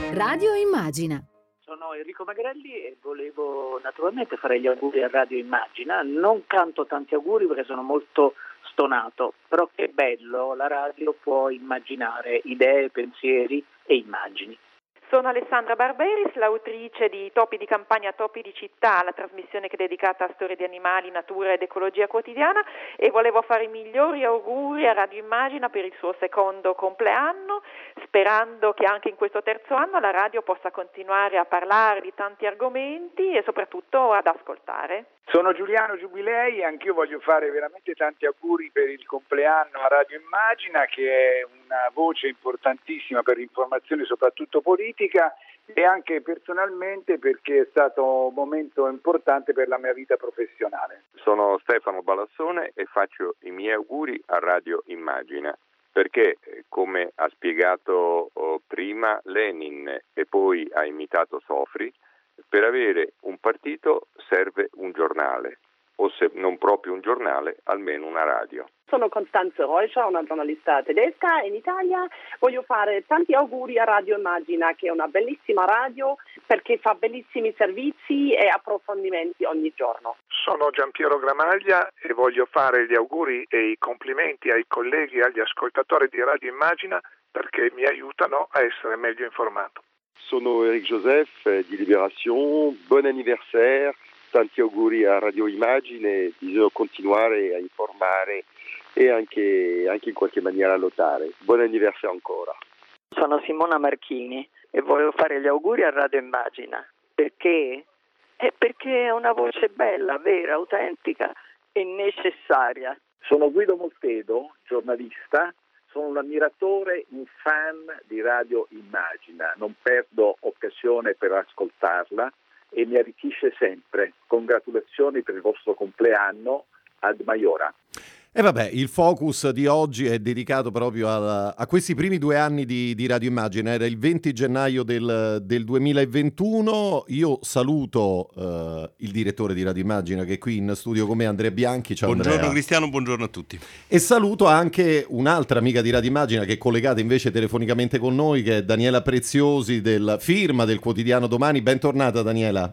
Radio Immagina. Sono Enrico Magrelli e volevo naturalmente fare gli auguri a Radio Immagina. Non canto tanti auguri perché sono molto stonato, però che bello, la radio può immaginare idee, pensieri e immagini. Sono Alessandra Barberis, l'autrice di Topi di campagna, Topi di città, la trasmissione che è dedicata a storie di animali, natura ed ecologia quotidiana, e volevo fare i migliori auguri a Radio Immagina per il suo secondo compleanno, sperando che anche in questo terzo anno la radio possa continuare a parlare di tanti argomenti e soprattutto ad ascoltare. Sono Giuliano Giubilei e anch'io voglio fare veramente tanti auguri per il compleanno a Radio Immagina, che è una voce importantissima per l'informazione soprattutto politica, e anche personalmente perché è stato un momento importante per la mia vita professionale. Sono Stefano Balassone e faccio i miei auguri a Radio Immagina perché, come ha spiegato prima Lenin e poi ha imitato Sofri, per avere un partito serve un giornale, o se non proprio un giornale, almeno una radio. Sono Costanze Reuscher, una giornalista tedesca in Italia. Voglio fare tanti auguri a Radio Immagina, che è una bellissima radio perché fa bellissimi servizi e approfondimenti ogni giorno. Sono Giampiero Gramaglia e voglio fare gli auguri e i complimenti ai colleghi e agli ascoltatori di Radio Immagina perché mi aiutano a essere meglio informato. Sono Eric Joseph di Libération, buon anniversaire, tanti auguri a Radio Immagine, bisogna continuare a informare e anche in qualche maniera a lottare. Buon anniversaire ancora. Sono Simona Marchini e volevo fare gli auguri a Radio Immagina. Perché? Perché è una voce bella, vera, autentica e necessaria. Sono Guido Moltedo, giornalista. Sono un ammiratore, un fan di Radio Immagina, non perdo occasione per ascoltarla e mi arricchisce sempre. Congratulazioni per il vostro compleanno, ad Maiora. E vabbè, il focus di oggi è dedicato proprio a questi primi 2 anni di Radio Immagina. Era il 20 gennaio del 2021. Io saluto il direttore di Radio Immagina che è qui in studio con me, Andrea Bianchi. Ciao buongiorno Andrea. Cristiano, buongiorno a tutti. E saluto anche un'altra amica di Radio Immagina che è collegata invece telefonicamente con noi, che è Daniela Preziosi, del firma del quotidiano Domani. Bentornata Daniela.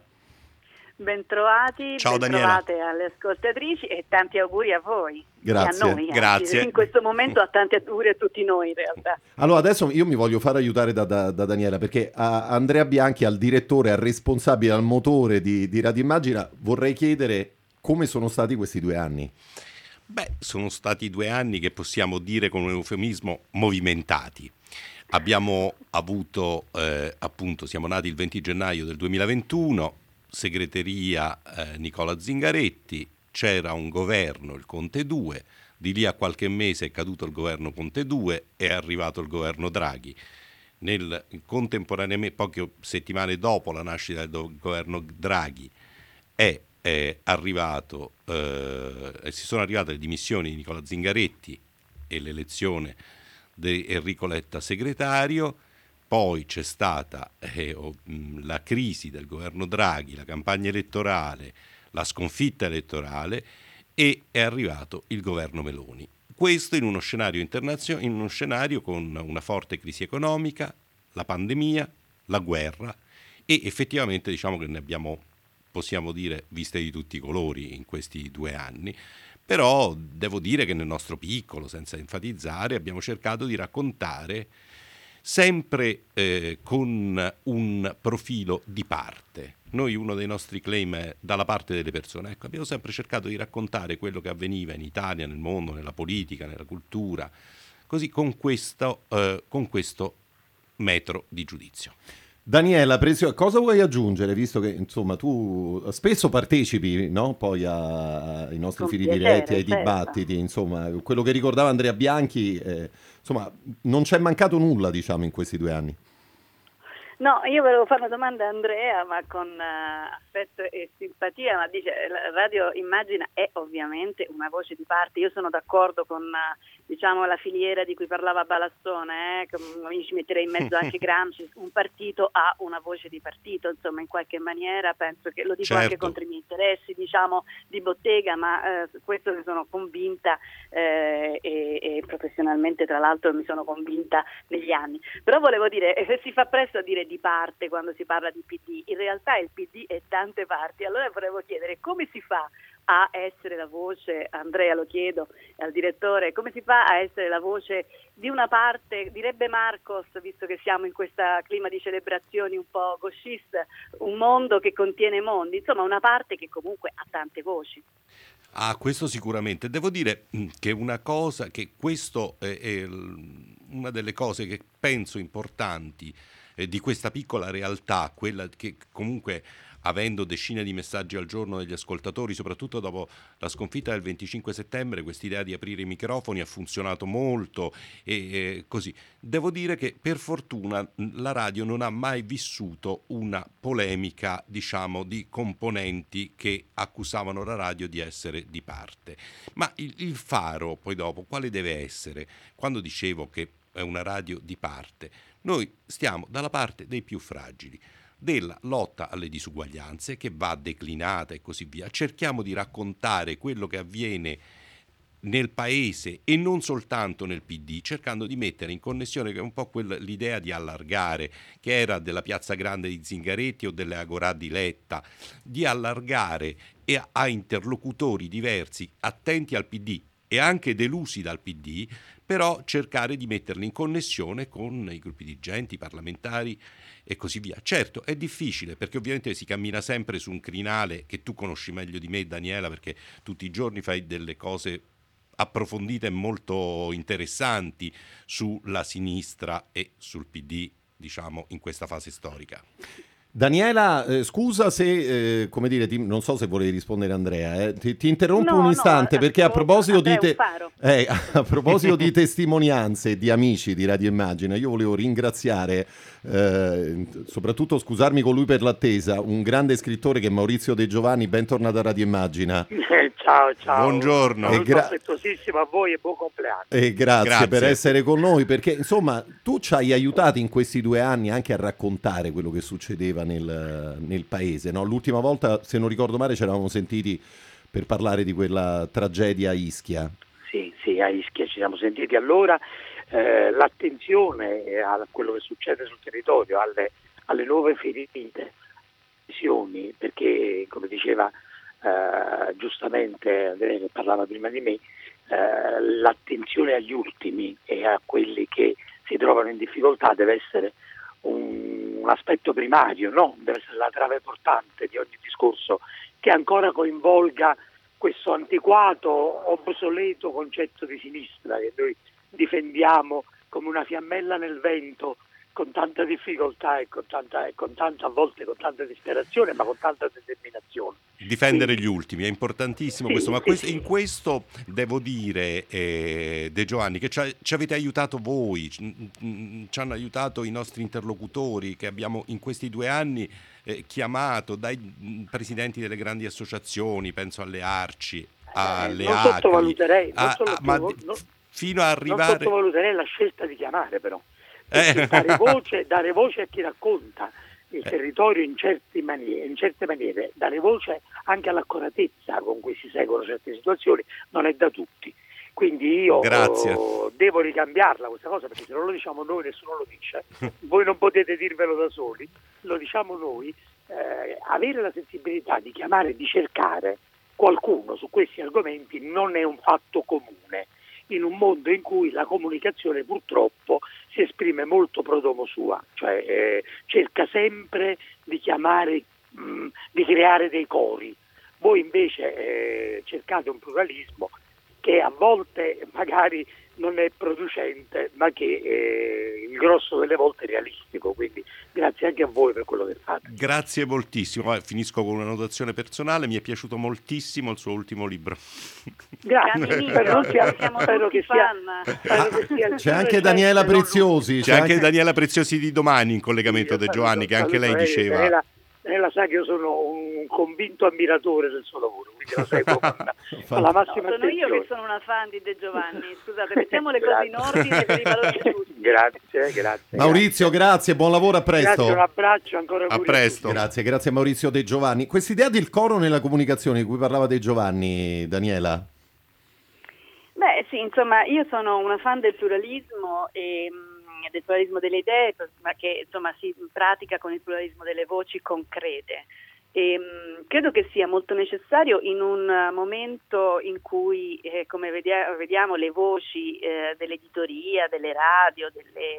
Bentrovati, ciao bentrovate Daniela. Alle ascoltatrici e tanti auguri a voi. Grazie. E a noi, grazie. In questo momento a tanti auguri a tutti noi in realtà. Allora adesso io mi voglio fare aiutare da Daniela, perché a Andrea Bianchi, al direttore, al responsabile, al motore di Radio Immagina, vorrei chiedere come sono stati questi 2 anni. Beh, sono stati 2 anni che possiamo dire con un eufemismo movimentati. Abbiamo avuto, appunto, siamo nati il 20 gennaio del 2021, segreteria Nicola Zingaretti, c'era un governo, il Conte 2, di lì a qualche mese è caduto il governo Conte 2 e è arrivato il governo Draghi. Contemporaneamente, poche settimane dopo la nascita del governo Draghi, si sono arrivate le dimissioni di Nicola Zingaretti e l'elezione di Enrico Letta segretario. Poi c'è stata la crisi del governo Draghi, la campagna elettorale, la sconfitta elettorale, e è arrivato il governo Meloni. Questo in uno scenario internazionale, in uno scenario con una forte crisi economica, la pandemia, la guerra, e effettivamente diciamo che ne abbiamo, possiamo dire, viste di tutti i colori in questi 2 anni. Però devo dire che nel nostro piccolo, senza enfatizzare, abbiamo cercato di raccontare sempre con un profilo di parte. Noi, uno dei nostri claim è dalla parte delle persone. Ecco, abbiamo sempre cercato di raccontare quello che avveniva in Italia, nel mondo, nella politica, nella cultura, così con questo metro di giudizio. Daniela, cosa vuoi aggiungere, visto che insomma tu spesso partecipi, no? Poi ai nostri Con fili piacere, diretti, ai dibattiti, insomma, quello che ricordava Andrea Bianchi, insomma, non c'è mancato nulla, diciamo, in questi 2 anni. No, io volevo fare una domanda a Andrea, ma con affetto e simpatia, ma dice, la Radio Immagina è ovviamente una voce di parte. Io sono d'accordo con diciamo la filiera di cui parlava Balassone, io ci metterei in mezzo anche Gramsci, un partito ha una voce di partito, insomma in qualche maniera penso che, lo dico anche contro i miei interessi diciamo di bottega, ma questo ne sono convinta e professionalmente tra l'altro mi sono convinta negli anni. Però volevo dire, si fa presto a dire di parte quando si parla di PD, in realtà il PD è tante parti, allora volevo chiedere come si fa a essere la voce, Andrea lo chiedo al direttore, come si fa a essere la voce di una parte, direbbe Marcos, visto che siamo in questo clima di celebrazioni un po' gauchiste, un mondo che contiene mondi, insomma una parte che comunque ha tante voci. Ah, questo sicuramente. Devo dire che una cosa, che questo è una delle cose che penso importanti di questa piccola realtà, quella che comunque avendo decine di messaggi al giorno degli ascoltatori, soprattutto dopo la sconfitta del 25 settembre, quest'idea di aprire i microfoni ha funzionato molto e così. Devo dire che per fortuna la radio non ha mai vissuto una polemica, diciamo, di componenti che accusavano la radio di essere di parte. Ma il faro, poi dopo, quale deve essere? Quando dicevo che è una radio di parte, noi stiamo dalla parte dei più fragili, della lotta alle disuguaglianze che va declinata e così via. Cerchiamo di raccontare quello che avviene nel paese e non soltanto nel PD, cercando di mettere in connessione, che è un po' l'idea di allargare, che era della Piazza Grande di Zingaretti o delle Agorà di Letta, di allargare e a interlocutori diversi, attenti al PD e anche delusi dal PD, però cercare di metterli in connessione con i gruppi dirigenti, i parlamentari e così via. Certo, è difficile perché ovviamente si cammina sempre su un crinale che tu conosci meglio di me, Daniela, perché tutti i giorni fai delle cose approfondite e molto interessanti sulla sinistra e sul PD, diciamo, in questa fase storica. Daniela, scusa se, come dire, non so se volevi rispondere Andrea, ti interrompo un istante perché a proposito a proposito di testimonianze di amici di Radio Immagina, io volevo ringraziare, soprattutto scusarmi con lui per l'attesa, un grande scrittore che è Maurizio De Giovanni, bentornato a Radio Immagina. Ciao. Buongiorno. Affettuosissimo a voi e buon compleanno. E grazie per essere con noi, perché insomma tu ci hai aiutato in questi 2 anni anche a raccontare quello che succedeva nel paese, no? L'ultima volta, se non ricordo male, ci eravamo sentiti per parlare di quella tragedia a Ischia. Sì, a Ischia ci siamo sentiti allora. L'attenzione a quello che succede sul territorio, alle nuove ferite, perché come diceva giustamente Andrea che parlava prima di me, l'attenzione agli ultimi e a quelli che si trovano in difficoltà deve essere un aspetto primario, no? Deve essere la trave portante di ogni discorso che ancora coinvolga questo antiquato, obsoleto concetto di sinistra che noi difendiamo come una fiammella nel vento con tanta difficoltà e con tanta a volte con tanta disperazione, ma con tanta determinazione. Difendere gli ultimi è importantissimo, questo, ma in questo devo dire, De Giovanni, che ci avete aiutato voi, ci hanno aiutato i nostri interlocutori che abbiamo in questi 2 anni chiamato, dai presidenti delle grandi associazioni, penso alle ARCI, alle ACLI, fino a arrivare... Non sottovaluterei la scelta di chiamare però. Dare voce a chi racconta il territorio in certe maniere, dare voce anche all'accuratezza con cui si seguono certe situazioni non è da tutti. Quindi io devo ricambiarla questa cosa, perché se non lo diciamo noi nessuno lo dice. Voi non potete dirvelo da soli, lo diciamo noi. Avere la sensibilità di chiamare e di cercare qualcuno su questi argomenti non è un fatto comune in un mondo in cui la comunicazione purtroppo si esprime molto pro domo sua, cioè cerca sempre di chiamare, di creare dei cori. Voi invece cercate un pluralismo che a volte magari non è producente, ma che il grosso delle volte è realistico, quindi grazie anche a voi per quello che fate. Grazie moltissimo. Finisco con una notazione personale, mi è piaciuto moltissimo il suo ultimo libro. Grazie, spero che sia c'è anche Daniela Preziosi. C'è anche Daniela Preziosi di Domani in collegamento De Giovanni, che anche lei diceva. Daniela sa che io sono un convinto ammiratore del suo lavoro, quindi la seguo con la massima attenzione. Sono io che sono una fan di De Giovanni, scusate, mettiamo le cose in ordine per i valori giusti. Grazie. Maurizio, grazie, buon lavoro, a presto. Grazie, un abbraccio, ancora a presto. Grazie Maurizio De Giovanni. Quest'idea del coro nella comunicazione di cui parlava De Giovanni, Daniela? Beh sì, insomma, io sono una fan del pluralismo e del pluralismo delle idee, ma che insomma si pratica con il pluralismo delle voci concrete. E, credo che sia molto necessario in un momento in cui, come vediamo, le voci dell'editoria, delle radio,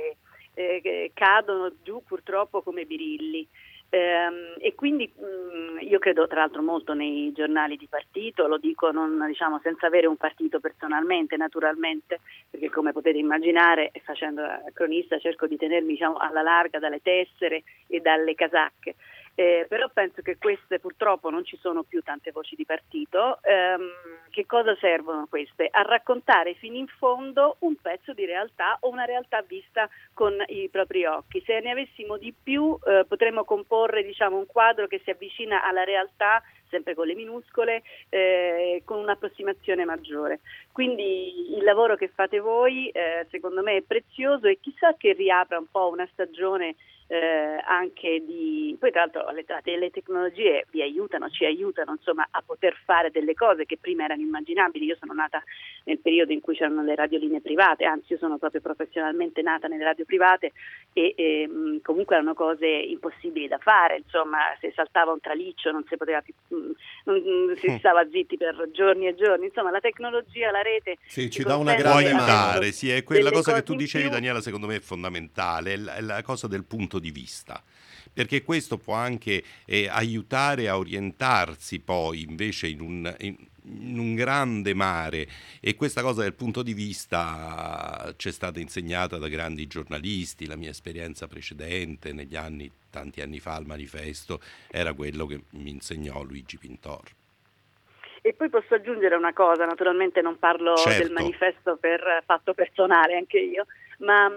cadono giù purtroppo come birilli. E quindi io credo tra l'altro molto nei giornali di partito, lo dico senza avere un partito personalmente, naturalmente, perché come potete immaginare, facendo cronista cerco di tenermi alla larga dalle tessere e dalle casacche. Però penso che queste purtroppo non ci sono più tante voci di partito. Che cosa servono queste? A raccontare fino in fondo un pezzo di realtà o una realtà vista con i propri occhi. Se ne avessimo di più potremmo comporre un quadro che si avvicina alla realtà, sempre con le minuscole, con un'approssimazione maggiore. Quindi il lavoro che fate voi secondo me è prezioso e chissà che riapra un po' una stagione anche poi tra l'altro le tecnologie ci aiutano insomma a poter fare delle cose che prima erano immaginabili. Io sono nata nel periodo in cui c'erano le radiolinee private, anzi io sono proprio professionalmente nata nelle radio private e comunque erano cose impossibili da fare, insomma se saltava un traliccio non si poteva più, non si stava zitti per giorni e giorni, insomma la tecnologia, la rete ci dà una grande mano. È quella cosa che tu dicevi, Daniela, secondo me è fondamentale, è la cosa del punto di vista, perché questo può anche aiutare a orientarsi poi invece in un grande mare, e questa cosa del punto di vista ci è stata insegnata da grandi giornalisti. La mia esperienza precedente tanti anni fa al Manifesto era quello che mi insegnò Luigi Pintor. E poi posso aggiungere una cosa, naturalmente non parlo del Manifesto per fatto personale, anche io, ma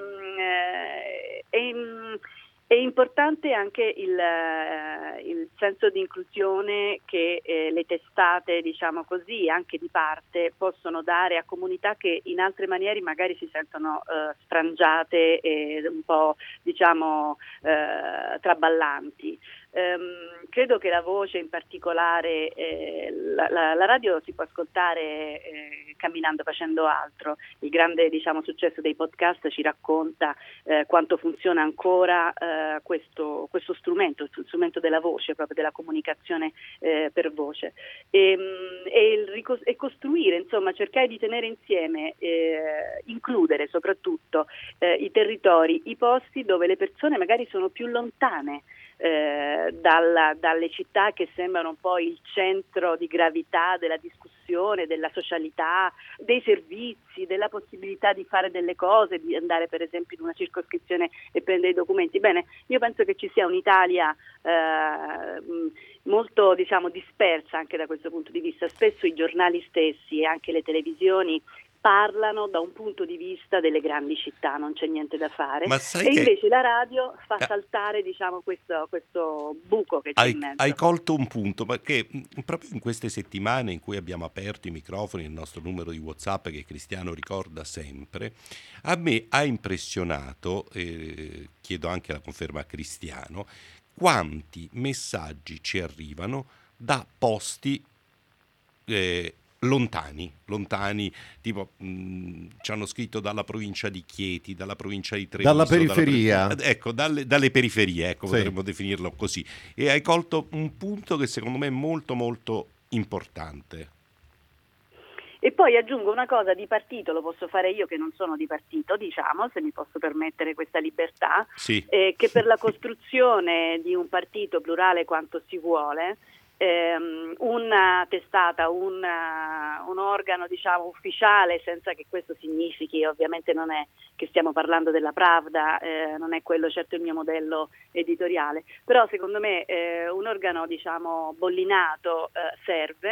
è importante anche il senso di inclusione che le testate, anche di parte, possono dare a comunità che in altre maniere magari si sentono sfrangiate e un po' traballanti. Credo che la voce in particolare, la radio si può ascoltare camminando, facendo altro. Il grande successo dei podcast ci racconta quanto funziona ancora questo strumento, il strumento della voce, proprio della comunicazione per voce, e costruire, insomma cercare di tenere insieme, includere soprattutto i territori, i posti dove le persone magari sono più lontane dalle città che sembrano un po' il centro di gravità della discussione, della socialità, dei servizi, della possibilità di fare delle cose, di andare per esempio in una circoscrizione e prendere i documenti. Bene, io penso che ci sia un'Italia molto dispersa anche da questo punto di vista. Spesso i giornali stessi e anche le televisioni parlano da un punto di vista delle grandi città, non c'è niente da fare, e invece la radio fa saltare questo buco che c'è in mezzo. Hai colto un punto, perché proprio in queste settimane in cui abbiamo aperto i microfoni, il nostro numero di WhatsApp che Cristiano ricorda sempre, a me ha impressionato, chiedo anche la conferma a Cristiano, quanti messaggi ci arrivano da posti lontani, tipo ci hanno scritto dalla provincia di Chieti, dalla provincia di Treviso, dalla periferia, dalle periferie, potremmo definirlo così, e hai colto un punto che secondo me è molto molto importante. E poi aggiungo una cosa di partito, lo posso fare io che non sono di partito, se mi posso permettere questa libertà, che per la costruzione di un partito plurale quanto si vuole, una testata, un organo ufficiale, senza che questo significhi, ovviamente non è che stiamo parlando della Pravda, non è quello certo il mio modello editoriale, però secondo me un organo bollinato serve,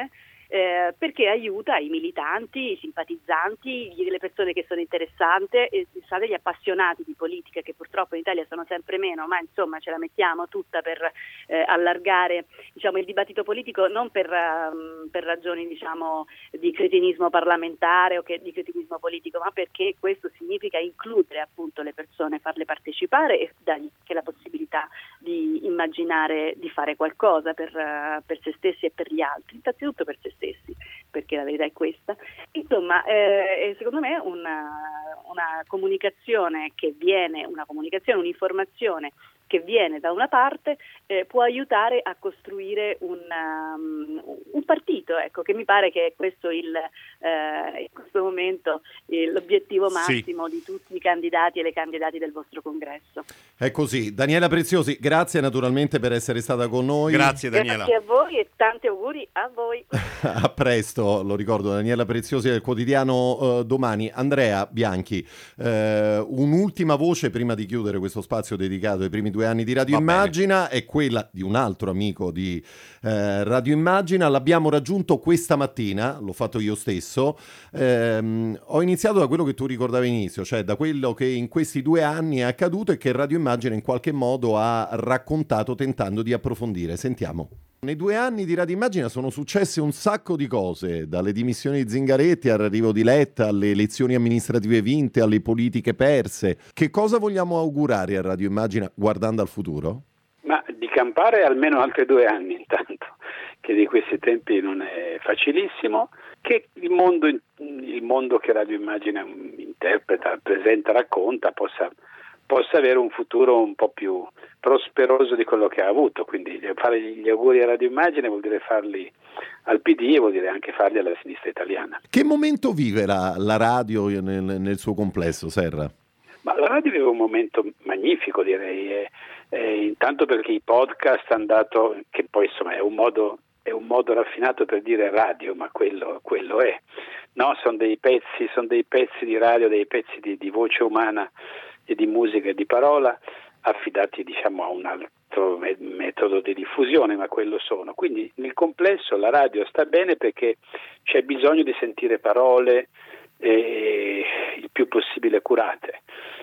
perché aiuta i militanti, i simpatizzanti, le persone che sono interessate, gli appassionati di politica, che purtroppo in Italia sono sempre meno, ma insomma ce la mettiamo tutta per allargare, diciamo, il dibattito politico, non per ragioni, diciamo, di cretinismo parlamentare o di cretinismo politico, ma perché questo significa includere appunto le persone, farle partecipare e dargli anche la possibilità di immaginare di fare qualcosa per se stessi e per gli altri, innanzitutto per se stessi, perché la verità è questa. Insomma, secondo me una comunicazione che viene, un'informazione che viene da una parte può aiutare a costruire un partito, ecco, che mi pare che è questo in questo momento l'obiettivo massimo di tutti i candidati e le candidate del vostro congresso. È così. Daniela Preziosi, grazie naturalmente per essere stata con noi. Grazie Daniela. Grazie a voi e tanti auguri a voi. A presto, lo ricordo, Daniela Preziosi del quotidiano Domani. Andrea Bianchi, un'ultima voce prima di chiudere questo spazio dedicato ai primi 2 anni di Radio Immagina, è quella di un altro amico di Radio Immagina. L'abbiamo raggiunto questa mattina, l'ho fatto io stesso. Ho iniziato da quello che tu ricordavi all'inizio, cioè da quello che in questi 2 anni è accaduto e che Radio Immagina in qualche modo ha raccontato tentando di approfondire. Sentiamo. Nei 2 anni di Radio Immagina sono successe un sacco di cose, dalle dimissioni di Zingaretti all'arrivo di Letta, alle elezioni amministrative vinte, alle politiche perse. Che cosa vogliamo augurare a Radio Immagina guardando al futuro? Ma di campare almeno altri 2 anni intanto, che di questi tempi non è facilissimo, che il mondo che Radio Immagina interpreta, presenta, racconta possa avere un futuro un po' più prosperoso di quello che ha avuto. Quindi fare gli auguri a Radio Immagine vuol dire farli al PD e vuol dire anche farli alla sinistra italiana. Che momento vive la radio nel suo complesso, Serra? Ma la radio vive un momento magnifico, direi, intanto perché i podcast hanno dato, che poi insomma è un modo raffinato per dire radio, ma quello è. No, sono dei pezzi di radio, dei pezzi di voce umana e di musica e di parola affidati, diciamo, a un altro metodo di diffusione, ma quello sono. Quindi nel complesso la radio sta bene perché c'è bisogno di sentire parole il più possibile curate,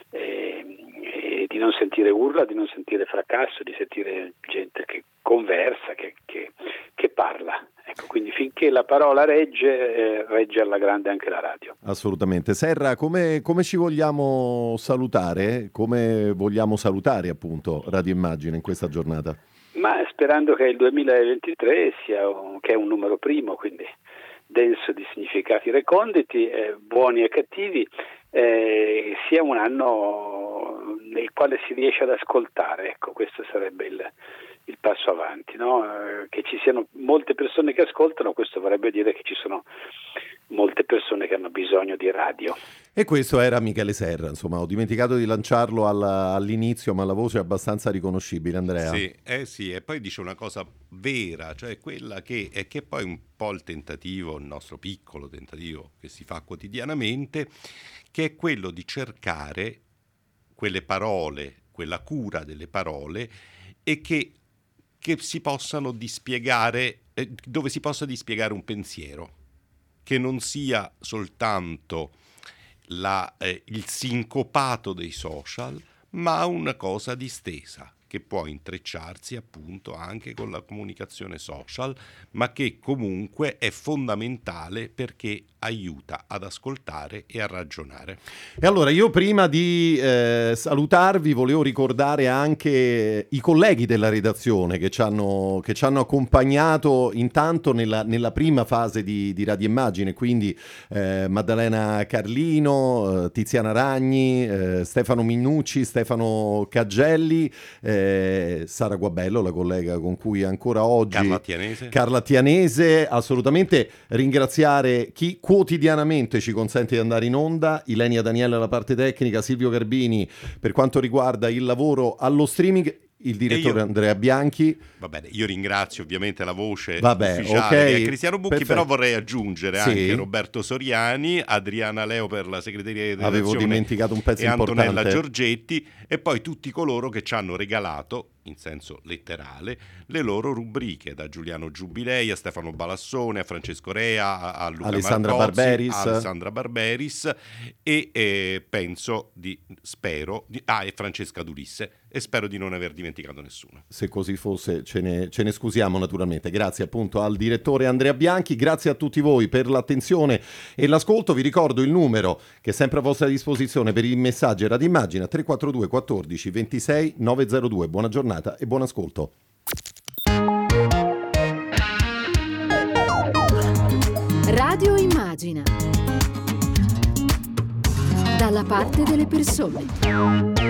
e di non sentire urla, di non sentire fracasso, di sentire gente che conversa, che parla. Ecco, quindi finché la parola regge alla grande anche la radio. Assolutamente. Serra, come ci vogliamo salutare? Come vogliamo salutare appunto Radio Immagine in questa giornata? Ma sperando che il 2023 che è un numero primo, quindi denso di significati reconditi, buoni e cattivi, sia un anno nel quale si riesce ad ascoltare. Ecco, questo sarebbe il passo avanti, no? Che ci siano molte persone che ascoltano, questo vorrebbe dire che ci sono molte persone che hanno bisogno di radio. E questo era Michele Serra, insomma, ho dimenticato di lanciarlo all'inizio, ma la voce è abbastanza riconoscibile, Andrea. Sì, e poi dice una cosa vera, cioè quella che è che poi un po' il nostro piccolo tentativo che si fa quotidianamente, che è quello di cercare quelle parole, quella cura delle parole, e che si possano dispiegare, dove si possa dispiegare un pensiero, che non sia soltanto il sincopato dei social, ma una cosa distesa, che può intrecciarsi appunto anche con la comunicazione social, ma che comunque è fondamentale perché aiuta ad ascoltare e a ragionare. E allora io prima di salutarvi volevo ricordare anche i colleghi della redazione che ci hanno accompagnato intanto nella prima fase di Radio Immagine, quindi Maddalena Carlino, Tiziana Ragni, Stefano Minucci, Stefano Caggelli, Sara Guabello, la collega con cui ancora oggi Carla Tianese, assolutamente ringraziare chi quotidianamente ci consente di andare in onda, Ilenia Daniele alla parte tecnica, Silvio Garbini per quanto riguarda il lavoro allo streaming, il direttore Andrea Bianchi. Va bene, io ringrazio ovviamente la voce ufficiale che è Cristiano Bucchi, perfetto. Però vorrei aggiungere anche Roberto Soriani, Adriana Leo per la segreteria di redazione, avevo dimenticato un pezzo e importante, Antonella Giorgetti, e poi tutti coloro che ci hanno regalato in senso letterale, le loro rubriche, da Giuliano Giubilei a Stefano Balassone, a Francesco Rea, a Luca Alessandra Marcozzi, Barberis. a Alessandra Barberis e Francesca Dulisse, e spero di non aver dimenticato nessuno. Se così fosse ce ne scusiamo naturalmente. Grazie appunto al direttore Andrea Bianchi, grazie a tutti voi per l'attenzione e l'ascolto. Vi ricordo il numero che è sempre a vostra disposizione per i messaggi Radio Immagina, 342 14 26 902. Buona giornata e buon ascolto. Radio Immagina, dalla parte delle persone.